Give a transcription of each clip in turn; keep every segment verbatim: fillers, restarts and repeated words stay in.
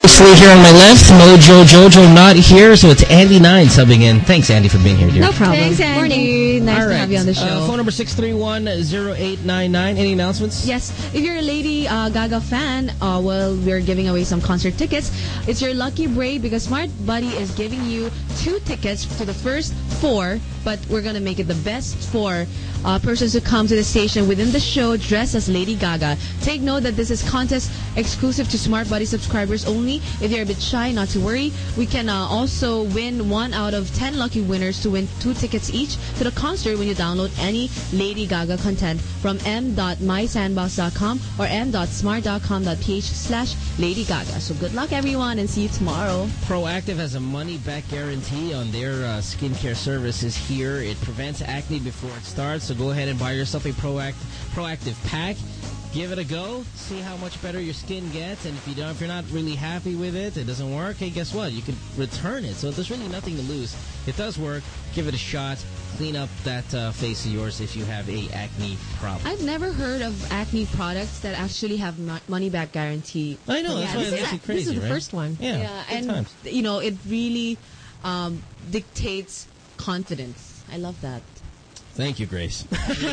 Wesley here on my left. Mojo Jojo not here, so it's Andy Nine subbing in. Thanks, Andy, for being here, dear. No problem. Thanks, Andy. Morning. Nice All to right. have you on the show. Uh, phone number six three one, zero eight nine nine. Any announcements? Yes. If you're a Lady uh, Gaga fan, uh, well, we're giving away some concert tickets. It's your lucky break because Smart Buddy is giving you two tickets to the first four, but we're going to make it the best four uh, persons who come to the station within the show dressed as Lady Gaga. Take note that this is contest exclusive to Smart Buddy subscribers only. If you're a bit shy, not to worry. We can uh, also win one out of ten lucky winners to win two tickets each to the concert when you download any Lady Gaga content from m dot my sandbox dot com or m dot smart dot com dot p h slash Lady Gaga. So good luck, everyone, and see you tomorrow. Proactive has a money-back guarantee on their uh, skincare services here. It prevents acne before it starts, so go ahead and buy yourself a Proact Proactive pack. Give it a go. See how much better your skin gets. And if you don't, if you're not really happy with it, it doesn't work. Hey, guess what? You can return it. So there's really nothing to lose. It does work. Give it a shot. Clean up that uh, face of yours if you have a acne problem. I've never heard of acne products that actually have money back guarantee. I know. That's yeah, why this it makes is, it crazy. This is the right? first one. Yeah. yeah and times. you know, it really um, dictates confidence. I love that. Thank you, Grace.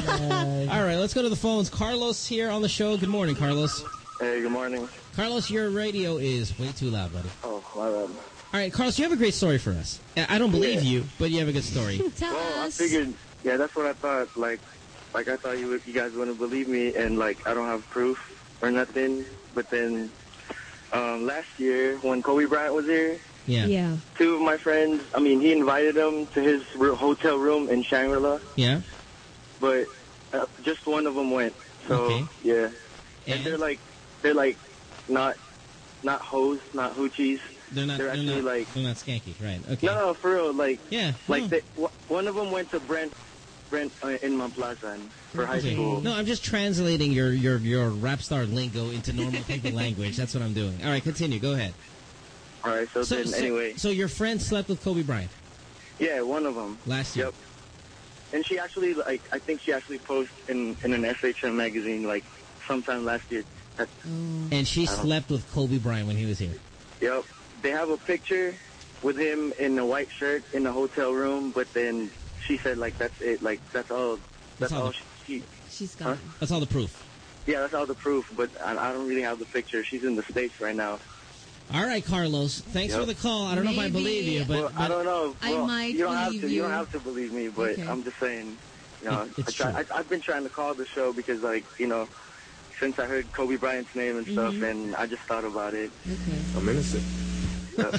All right, let's go to the phones. Carlos here on the show. Good morning, Carlos. Hey, good morning. Carlos, your radio is way too loud, buddy. Oh, my bad. All right, Carlos, you have a great story for us. I don't believe yeah. you, but you have a good story. Tell well, us. I figured, yeah, that's what I thought. Like, like I thought you would, you guys wouldn't believe me, and like I don't have proof or nothing. But then um, last year when Kobe Bryant was here, Yeah. Yeah. two of my friends, I mean, he invited them to his r- hotel room in Shangri-La, Yeah. but uh, just one of them went. So Okay. yeah, and, And? they're like, they're like, not, not hoes, not hoochies. They're not. They're They're, actually not. like- They're not skanky, right? Okay. No, no, for real, like, Yeah. like no. they, w- one of them went to Brent, Brent uh, in Mount Plaza for high Okay. school. No, I'm just translating your your your rap star lingo into normal people language. That's what I'm doing. All right, continue. Go ahead. All right, so, So, then so, anyway, so your friend slept with Kobe Bryant yeah, one of them. last year. Yep. And she actually, like, I think she actually posted in in an S H M magazine, like, sometime last year. That, And she I don't- slept with Kobe Bryant when he was here. yep. They have a picture with him in a white shirt in the hotel room, but then she said, like, that's it. Like, that's all. That's, That's all all the- she, she. She's gone. Huh? That's all the proof. Yeah, that's all the proof. But I, I don't really have the picture. She's in the States right now. All right, Carlos. Thanks Yep. for the call. I don't know if I Maybe- believe you, but, well, but I don't know. I Well, might you don't have believe to. You don't you. have to believe me, but Okay. I'm just saying. You know, It- it's I try, true. I, I've been trying to call the show because, like, you know, since I heard Kobe Bryant's name and stuff, Mm-hmm. and I just thought about it. Okay. I'm innocent. So,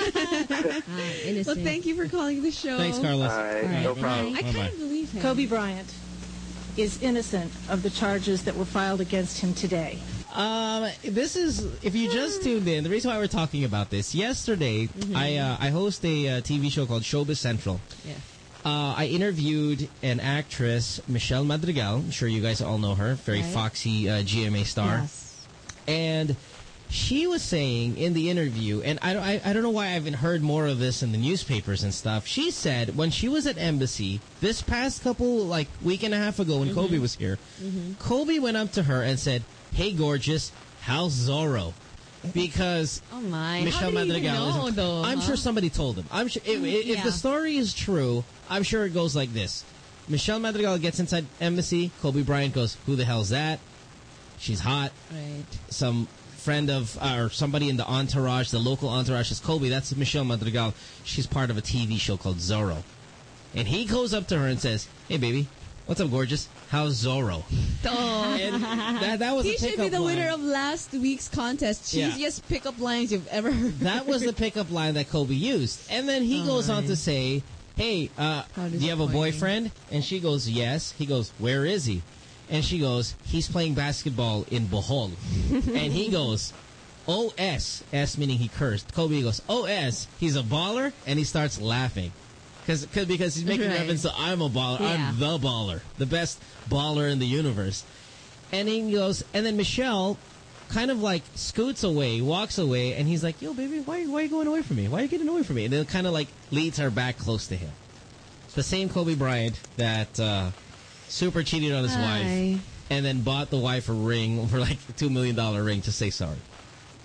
Ah, innocent. Well, thank you for calling the show. thanks, Carlos. all right, All right, no bye. problem. I Bye-bye. can't believe him. Kobe Bryant is innocent of the charges that were filed against him today. Um, this is, if you just tuned in, the reason why we're talking about this, yesterday, I uh, I host a uh, T V show called Showbiz Central. Yeah. Uh, I interviewed an actress, Michelle Madrigal. I'm sure you guys all know her. Very Right. foxy uh, G M A star. Yes. And she was saying in the interview, and I, I, I don't know why I haven't heard more of this in the newspapers and stuff. She said when she was at Embassy this past couple, like, week and a half ago when Kobe was here, Kobe went up to her and said, "Hey, gorgeous, how's Zorro?" Because Oh my. Michelle How did he Madrigal know, is. though, I'm huh? sure somebody told him. I'm sure if, if Yeah. the story is true, I'm sure it goes like this: Michelle Madrigal gets inside Embassy. Kobe Bryant goes, "Who the hell's that?" She's hot. Right. Some friend of uh, or somebody in the entourage, the local entourage, is Kobe. That's Michelle Madrigal. She's part of a T V show called Zorro, and he goes up to her and says, "Hey, baby, what's up, gorgeous? How's Zorro?" Oh. And that that was He a should be pickup the line. winner of last week's contest. Yeah. Cheesiest pickup lines you've ever heard. That was the pickup line that Kobe used. And then he goes on to say, "Hey, uh, How do you have a disappointing. boyfriend?" And she goes, "Yes." He goes, "Where is he?" And she goes, "He's playing basketball in Bohol." And he goes, "O S," S meaning he cursed. Kobe goes, "O S, he's a baller?" And he starts laughing. Cause, cause, because he's making Right. reference to, "I'm a baller. Yeah. I'm the baller. The best baller in the universe." And he goes, and then Michelle kind of like scoots away, walks away, and he's like, "Yo, baby, why, why are you going away from me? Why are you getting away from me?" And then kind of like leads her back close to him. The same Kobe Bryant that uh, super cheated on his Hi. wife and then bought the wife a ring for like a two million dollars ring to say sorry.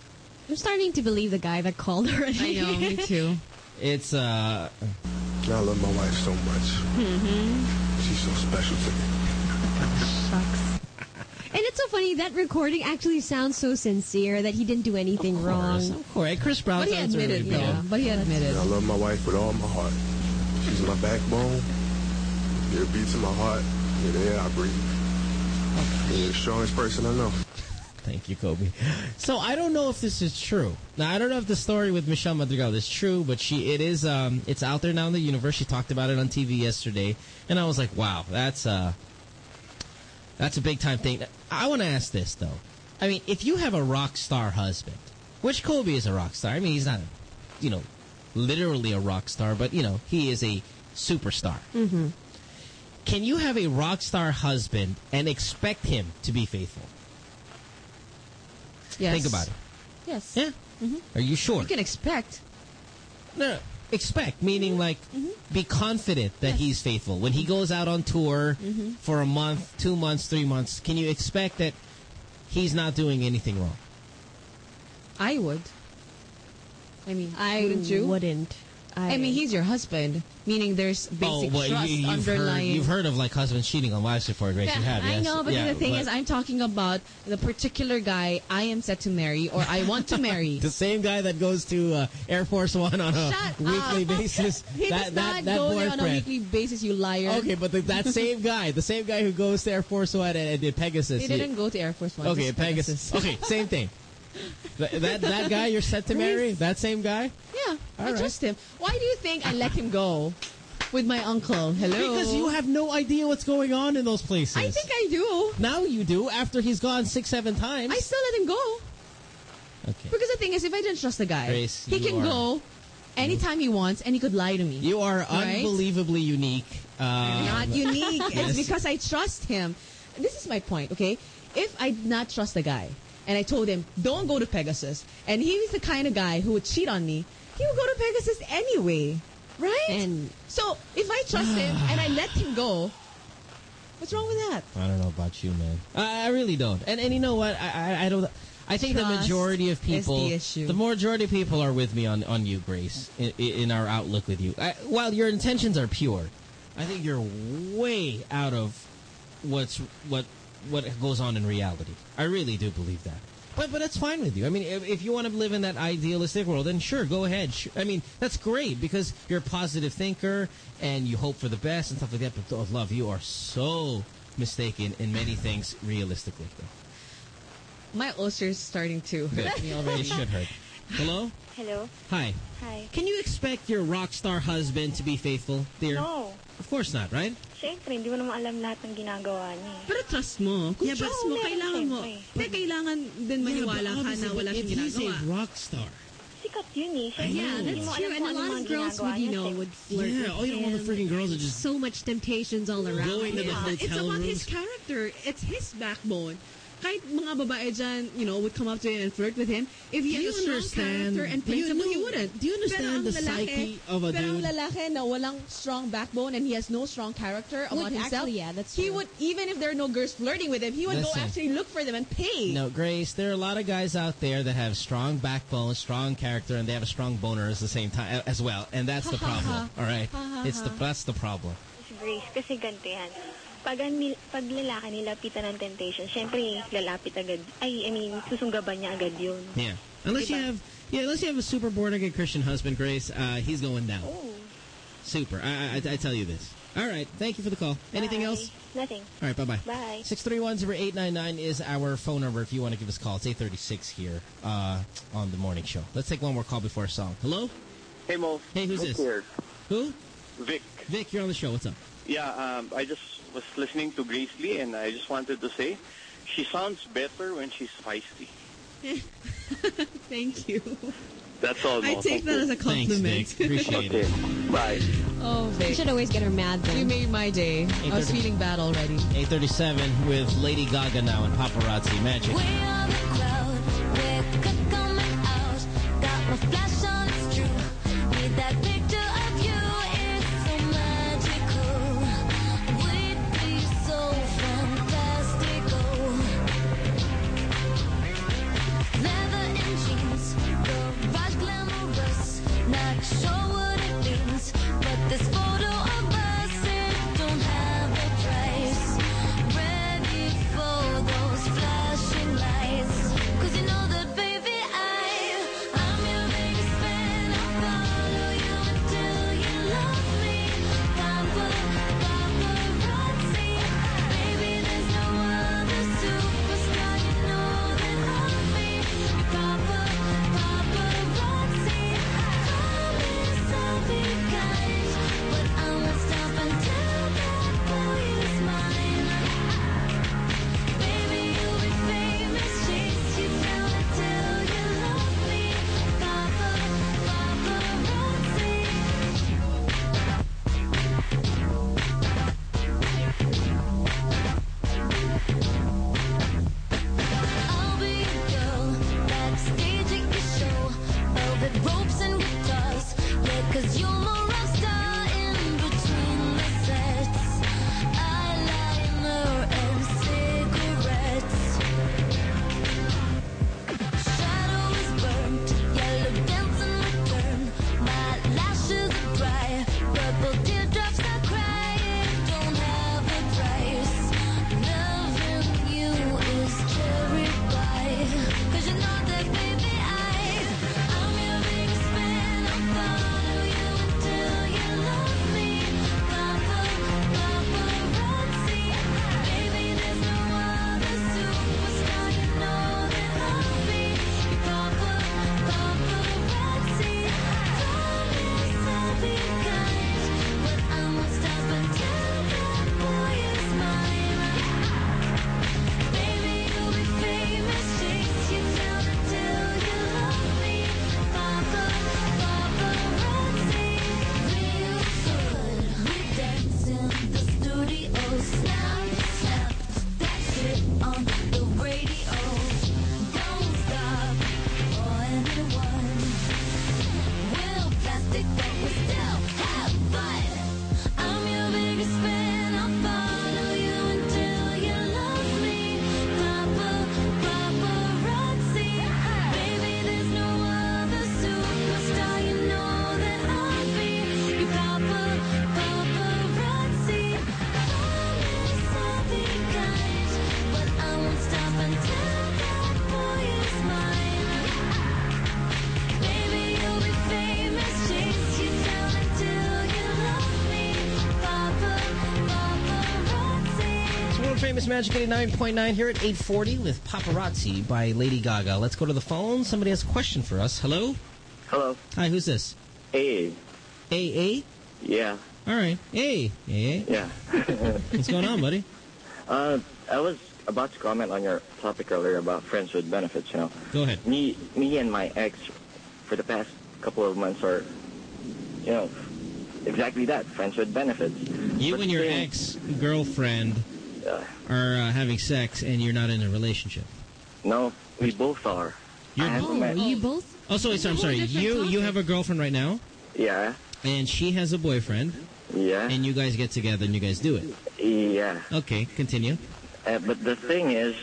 I'm starting to believe the guy that called already. I know, me too. It's, uh... I love my wife so much. Mm-hmm. She's so special to me. Shucks. And it's so funny, that recording actually sounds so sincere that he didn't do anything Of wrong. course, of course. Chris Brown But he sounds admitted, really yeah. good. But he admitted. I love my wife with all my heart. She's my backbone. It beats in my heart. Yeah, the air I breathe. You're the strongest person I know. Thank you, Kobe. So I don't know if this is true. Now I don't know if the story with Michelle Madrigal is true, but she it is um it's out there now in the universe. She talked about it on T V yesterday, and I was like, wow, that's uh that's a big time thing. I want to ask this though. I mean, if you have a rock star husband, which Kobe is a rock star. I mean, he's not, you know, literally a rock star, but you know, he is a superstar. Mm-hmm. Can you have a rock star husband and expect him to be faithful? Yes. Think about it. Yes. Yeah. Mm-hmm. Are you sure? You can expect. No, no. Expect, meaning like be confident that Yes. he's faithful. When he goes out on tour Mm-hmm. for a month, two months, three months, can you expect that he's not doing anything wrong? I would. I mean, I wouldn't you? wouldn't. I, I mean, he's your husband, meaning there's basic well, trust you, you've underlying. Heard, you've heard of like husbands cheating on wives before, Grace. Yeah, you have, I yes? know, but Yeah, the thing but is, I'm talking about the particular guy I am set to marry or I want to marry. the same guy that goes to uh, Air Force One on a Shut weekly up. basis. He that, does that, not that go there boyfriend. on a weekly basis, you liar. Okay, but the, that same guy, the same guy who goes to Air Force One and, and did Pegasus. He didn't go to Air Force One. Okay, just Pegasus. Okay, same thing. Th- that that guy you're set to marry, that same guy? Yeah, I right. trust him. Why do you think I let him go with my uncle? Hello? Because you have no idea what's going on in those places. I think I do. Now you do, after he's gone six, seven times. I still let him go. Okay. Because the thing is, if I didn't trust the guy, Grace, he you can are- go anytime he wants and he could lie to me. You are Right? unbelievably unique. Uh, Not unique. Yes. It's because I trust him. This is my point, okay? If I did not trust the guy and I told him, don't go to Pegasus, and he's the kind of guy who would cheat on me, he would go to Pegasus anyway. Right? And so if I trust him and I let him go, what's wrong with that? I don't know about you, man. I, I really don't. And and you know what? I I, I don't. I think the Trust majority of is people, the issue. majority of people are with me on on you, Grace, in, in our outlook with you. I, while your intentions are pure, I think you're way out of what's what what goes on in reality. I really do believe that. But but that's fine with you. I mean, if, if you want to live in that idealistic world, then sure, go ahead. Sh- I mean, that's great because you're a positive thinker and you hope for the best and stuff like that. But oh, love, you are so mistaken in many things realistically. My ulcer's starting to hurt me It already. should hurt. Hello? Hello. Hi. Hi. Can you expect your rock star husband to be faithful, dear? No. Of course not, right? Siyempre, hindi mo naman alam lahat ng ginagawa niya. eh. Pero trust mo. Kung Yeah, but- trust mo, Oo, kailangan mo. siyempre. Hindi, kailangan din maniwala ka na wala if siyang he's a ginagawa. rock star. Sikat yun eh. Siyempre, yeah, hindi that's mo true. alam And kung a ano lot mga of girls ginagawa would, you niya, know, siyempre. would flirt Yeah, with oh, you know, all the him. freaking girls are just So much temptations all around. going to the Yeah, it's hotel about rooms. his character. It's his backbone. Kahit mga babae dyan, you know, would come up to him and flirt with him. If he Do you has a strong understand- character and do you principle, he know- wouldn't. do you understand Pero ang the lalaki- psyche of a Pero ang dude? lalaki na walang strong backbone and he has no strong character Would about himself, actually, yeah, that's he true. would, even if there are no girls flirting with him, he would go Listen. actually look for them and pay. No, Grace, there are a lot of guys out there that have strong backbone, strong character, and they have a strong boner at the same time as well. And that's the problem. All right? It's the that's the problem. Si Grace, kasi ganito yan. Pag, ang nil- pag lalaki nilapitan ng temptation, siyempre, lalapit agad. Ay, I mean, susunggaban niya agad yun. Yeah. Unless you have yeah, unless you have a super born again Christian husband, Grace, uh, he's going down. Oh. Super. I, I I tell you this. All right. Thank you for the call. Anything Bye. else? Nothing. All right. Bye bye. Bye. Six three one zero eight nine nine is our phone number if you want to give us a call. It's eight thirty six here uh, on the morning show. Let's take one more call before a song. Hello. Hey, Mo. Hey, who's Vic this? Here. Who? Vic. Vic, you're on the show. What's up? Yeah, um, I just was listening to Grace Lee, and I just wanted to say she sounds better when she's feisty. Thank you. That's all, Mo. I take Thank that you. as a Thanks, compliment. Vic. Appreciate Okay, it. bye. Oh, You Vic. should always get her mad You then. made my day. I was feeling bad already. eight thirty-seven with Lady Gaga now and Paparazzi Magic. We are the crowd, we're good coming out. Got my flash on, it's true. Need that picture of you, it's so magical. We'd be so fantastical. Leather and jeans, sure what it means, but this photo of us, it don't have a price. Ready for those flashing lights, 'cause you know that, baby, I, I'm your biggest fan. I'll follow you until you love me. Papa, paparazzi, baby, there's no other superstar, you know that I'll be your papa, paparazzi. Promise I'll be kind, but I won't stop until that boy is mine. Baby, you'll be famous, chase you down until you love me. Papa, paparazzi. I'll be a girl backstage at your show, velvet ropes and guitars. Yeah, 'cause you're my rock star in between the sets. Eyeliner and cigarettes. Shadow is burnt, yellow dance in return. My lashes are dry, purple teardrops I cry. It don't have a price. Loving you is cherry pie, 'cause you know that, baby, I, I'm your biggest fan. I'll follow you until you love me. Papa, paparazzi, baby, there's no other superstar, you know that I'll be your papa, paparazzi. Promise I'll be kind, but I won't stop until that boy is mine. Baby, you'll be famous, chase you down until you love me. Papa, paparazzi. Real good, we dance in the studio. Snap, snap, that shit on the radio. Don't stop for anyone. We'll plastic, but we still have fun. I'm your biggest fan. I'll follow you until you love me. Papa, paparazzi, baby, there's no other superstar, you know that I'll be your papa, paparazzi. Promise I'll be kind, but I won't stop until that boy is mine. Baby, you'll be famous, chase you down until you love me. Papa, paparazzi. It's World Famous Magic eighty-nine point nine here at eight forty with Paparazzi by Lady Gaga. Let's go to the phone. Somebody has a question for us. Hello? Hello. Hi, who's this? Hey. A A? Yeah. All right. Hey, A A. Yeah. What's going on, buddy? Uh, I was about to comment on your topic earlier about friends with benefits, you know. Go ahead. Me, me and my ex, for the past couple of months are, you know, exactly that, friends with benefits. You But and your then, ex-girlfriend Uh, are uh, having sex and you're not in a relationship. no, we both are. You're I haven't Oh, met- you both? Oh, so wait, I'm sorry. You you have a girlfriend right now, Yeah. and she has a boyfriend, Yeah. and you guys get together and you guys do it. Yeah. Okay, continue. Uh, but the thing is,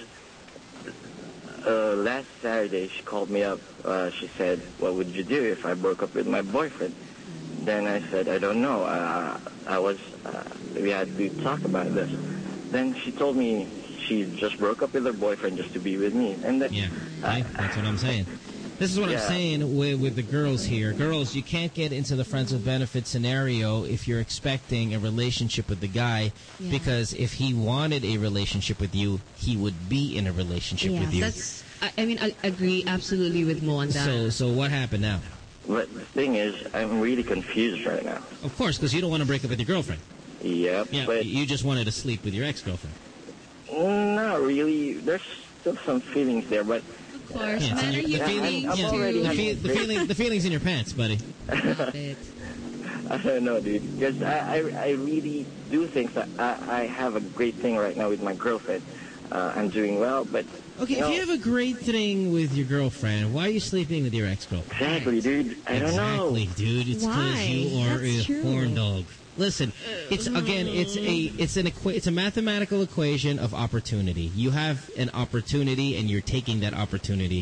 uh, last Saturday she called me up. Uh, she said, "What would you do if I broke up with my boyfriend?" Then I said, "I don't know. Uh, I was. Uh, we had to talk about this." Then she told me she just broke up with her boyfriend just to be with me, and then Yeah, okay, that's what I'm saying. This is what I'm Yeah. saying with, with the girls here. Girls, you can't get into the friends with benefits scenario if you're expecting a relationship with the guy, Yeah. because if he wanted a relationship with you, he would be in a relationship Yeah, with you. that's. I, I mean, I agree absolutely with Mo on that. So, so what happened now? But the thing is, I'm really confused right now. Of course, because you don't want to break up with your girlfriend. Yep, Yeah, but you just wanted to sleep with your ex-girlfriend. not really. There's still some feelings there, but Of course, Yeah, it's men in are your- human the feeling, beings I'm yeah, already the, having fe- a the great- feeling, the feelings in your pants, buddy. too. I don't know, dude. Because I, I, I really do think that I, I have a great thing right now with my girlfriend. Uh, I'm doing well, but Okay, you know, if you have a great thing with your girlfriend, why are you sleeping with your ex-girlfriend? exactly, dude. I don't know. Exactly, dude. It's because Why? you are That's a true. horn dog. Listen, it's again, it's a, it's an, equa- it's a mathematical equation of opportunity. You have an opportunity, and you're taking that opportunity.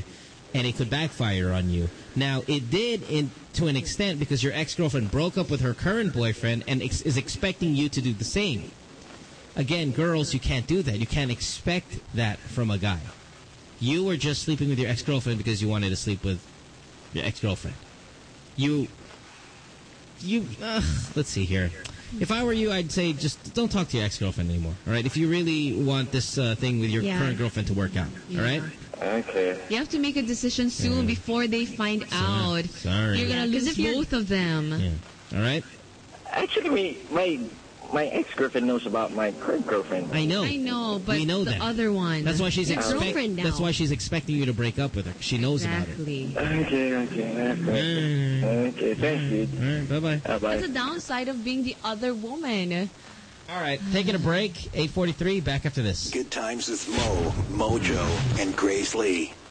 and it could backfire on you. Now, it did in to an extent because your ex-girlfriend broke up with her current boyfriend and ex is expecting you to do the same. Again, girls, you can't do that. You can't expect that from a guy. You were just sleeping with your ex-girlfriend because you wanted to sleep with your ex-girlfriend. You, you, uh, let's see here. If I were you, I'd say just don't talk to your ex-girlfriend anymore, all right? If you really want this uh, thing with your Yeah. current girlfriend to work out, Yeah. all right? Okay. You have to make a decision soon Yeah. before they find out. Sorry. You're going to Yeah, 'cause lose if you're- both of them. Yeah. All right? Actually, me, my my ex-girlfriend knows about my current girlfriend. I know. I know, but we know the that. other one. That's why she's Your expect- girlfriend now. That's why she's expecting you to break up with her. She knows Exactly. Okay, okay, okay. Okay, thanks, dude. about it. All right, bye-bye. Bye-bye. That's a downside of being the other woman. All right, taking a break. eight forty-three, back after this. Good times with Mo, Mojo, and Grace Lee.